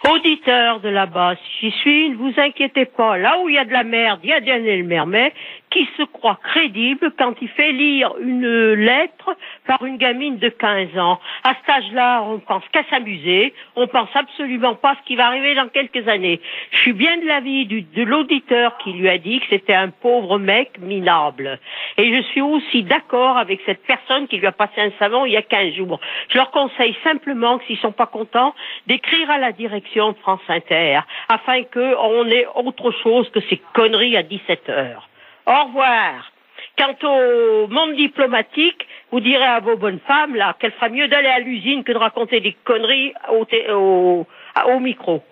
Auditeur de là-bas, si j'y suis, ne vous inquiétez pas. Là où il y a de la merde, il y a Daniel Mermet qui se croit crédible quand il fait lire une lettre par une gamine de 15 ans. À cet âge-là, on pense qu'à s'amuser, on pense absolument pas à ce qui va arriver dans quelques années. Je suis bien de l'avis de l'auditeur qui lui a dit que c'était un pauvre mec minable. Et je suis aussi d'accord avec cette personne qui lui a passé un savon il y a 15 jours. Je leur conseille simplement que s'ils sont pas contents, d'écrire à la direction de France Inter, afin qu'on ait autre chose que ces conneries à 17 heures. Au revoir. Quant au monde diplomatique, vous direz à vos bonnes femmes là qu'elle fera mieux d'aller à l'usine que de raconter des conneries au micro.